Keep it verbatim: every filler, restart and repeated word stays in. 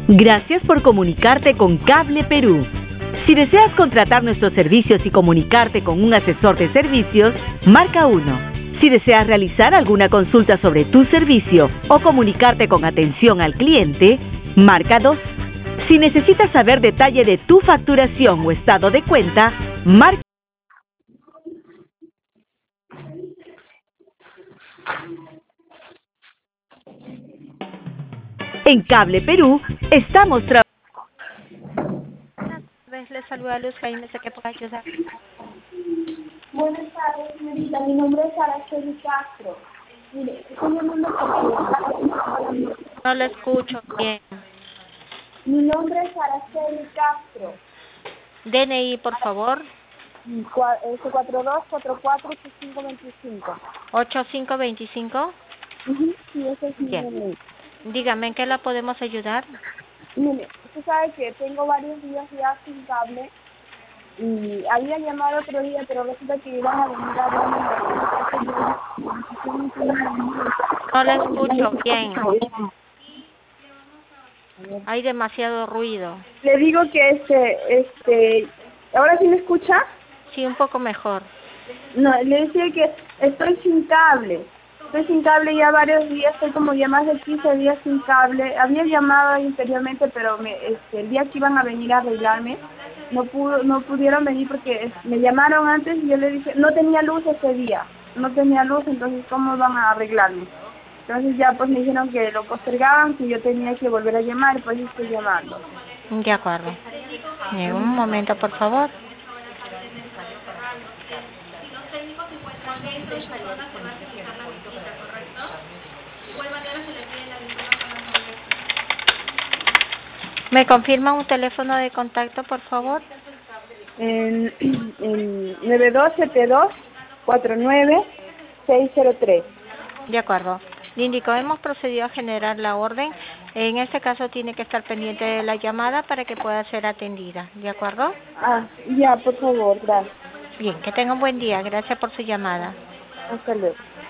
Gracias por comunicarte con Cable Perú. Si deseas contratar nuestros servicios y comunicarte con un asesor de servicios, marca uno. Si deseas realizar alguna consulta sobre tu servicio o comunicarte con atención al cliente, marca dos. Si necesitas saber detalle de tu facturación o estado de cuenta, marca. En Cable Perú estamos trabajando. Les saluda Luz Jaime, sé que puedo ayudar. Buenas tardes, señorita. Mi nombre es Araceli Castro. Mire, estoy llamando porque... No lo escucho bien. Mi nombre es Araceli Castro. D N I, por favor. cuatro dos cuatro cuatro ocho cinco dos cinco. ocho cinco dos cinco. Uh-huh. Sí, ese es mi D N I. Bien. Dígame, ¿en qué la podemos ayudar? Mire, usted sabe que tengo varios días ya sin cable y había llamado otro día, pero resulta que iban a venir a verme. No la escucho bien. Hay demasiado ruido. Le digo que este, este, ¿ahora sí me escucha? Sí, un poco mejor. No, le decía que estoy sin cable. Estoy sin cable ya varios días, estoy como ya más de quince días sin cable. Había llamado anteriormente, pero me, este, el día que iban a venir a arreglarme, no pudo, no pudieron venir porque me llamaron antes y yo le dije, no tenía luz ese día, no tenía luz, entonces ¿cómo van a arreglarme? Entonces ya pues me dijeron que lo postergaban, que yo tenía que volver a llamar, pues estoy llamando. De acuerdo. Un momento, por favor. ¿Me confirma un teléfono de contacto, por favor? En, en nueve dos siete dos cuatro nueve seis cero tres. De acuerdo. Le indico, hemos procedido a generar la orden. En este caso tiene que estar pendiente de la llamada para que pueda ser atendida. ¿De acuerdo? Ah, ya, por favor, gracias. Bien, que tenga un buen día. Gracias por su llamada. Hasta luego.